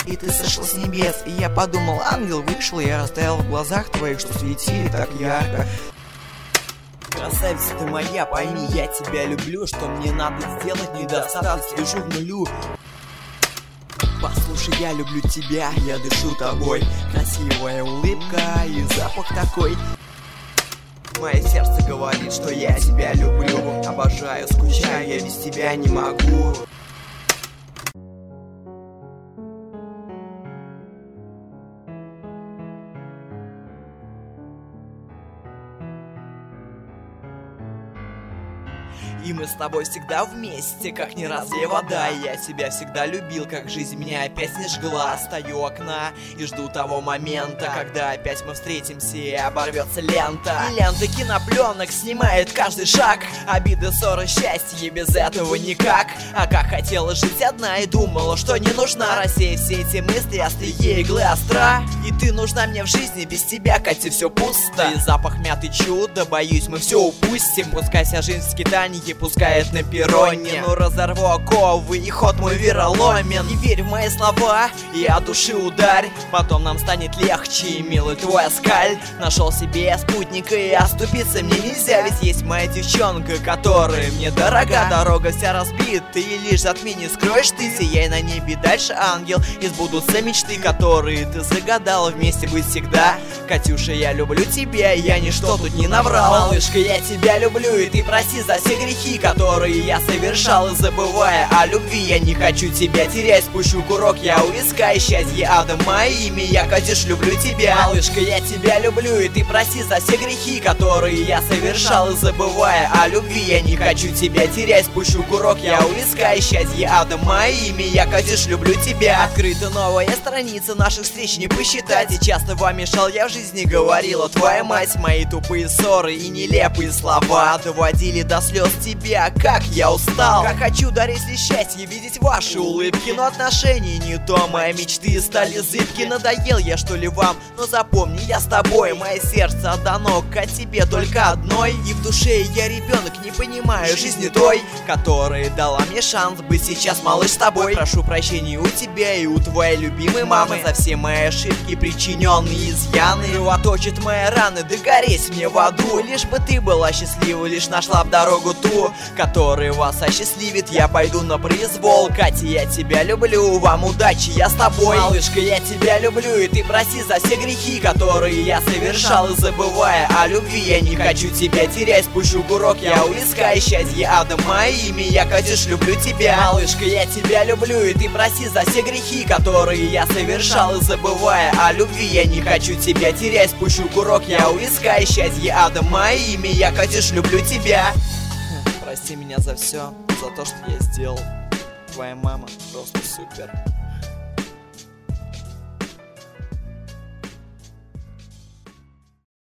и ты сошел с небес. И я подумал, ангел вышел, я растаял в глазах твоих, что светили так ярко. Красавица ты моя, пойми, я тебя люблю. Что мне надо сделать, недостаток, слежу в нулю. Послушай, я люблю тебя, я дышу тобой. Красивая улыбка и запах такой. Мое сердце говорит, что я тебя люблю. Обожаю, скучаю, я без тебя не могу. И мы с тобой всегда вместе, как не раз две вода. И я тебя всегда любил, как жизнь меня опять не жгла. Стою у окна и жду того момента, когда опять мы встретимся и оборвется лента. И лента кинопленок снимает каждый шаг. Обиды, ссоры, счастье, без этого никак. А как хотела жить одна и думала, что не нужна. Рассеяв все эти мысли, острие иглы остра. И ты нужна мне в жизни, без тебя, Катя, все пусто. И запах мяты чудо, боюсь, мы все упустим. Пускай вся жизнь в скитании, пускает на перроне. Но разорву оковы, и ход мой вероломен. Не верь в мои слова, и от души ударь. Потом нам станет легче, и милый твой оскаль. Нашел себе спутника, и оступиться мне нельзя. Ведь есть моя девчонка, которая мне дорога. Дорога вся разбита, и лишь затмение скроешь ты. Сияй на небе дальше, ангел, и сбудутся мечты, которые ты загадала вместе быть всегда. Катюша, я люблю тебя, я ничто тут не наврал. Малышка, я тебя люблю, и ты прости за все грехи, которые я совершал, и забывая о любви. Я не хочу тебя терять, спущу курок я у виска. И счастье ада моими, я, Катюш, люблю тебя. Малышка, я тебя люблю, и ты прости за все грехи, которые я совершал, и забывая о любви. Я не хочу тебя терять, спущу курок я у виска. И счастье ада моими, я, Катюш, люблю тебя. Открыта новая страница, наших встреч не посчитать. И часто вам мешал я в жизни, говорила твоя мать. Мои тупые ссоры и нелепые слова доводили до слез тебя, как я устал. Как хочу дарить лишь счастье, видеть ваши улыбки. Но отношения не то, мои мечты стали зыбки. Надоел я, что ли, вам? Но запомни, я с тобой. Мое сердце отдано к тебе только одной. И в душе я ребенок, не понимаю жизни той, которая дала мне шанс быть сейчас, малыш, с тобой. Прошу прощения у тебя и у твоей любимой мамы за все мои ошибки, причиненные изъяны. Кровоточит мои раны, да гореть мне в аду. Лишь бы ты была счастлива, лишь нашла в дорогу ту, который вас осчастливит. Я пойду на произвол. Катя, я тебя люблю, вам удачи, я с тобой. Малышка, я тебя люблю, и ты прости за все грехи, которые я совершал, и забывая о любви. Я не хочу тебя терять, спущу курок я у виска. И счастье ада моими, я, Катюш, люблю тебя. Малышка, я тебя люблю, и ты прости за все грехи, которые я совершал, и забывая о любви. Я не хочу тебя терять, спущу курок я у виска. И счастье ада моими, я, Катюш, люблю тебя. Прости меня за все, за то, что я сделал. Твоя мама просто супер.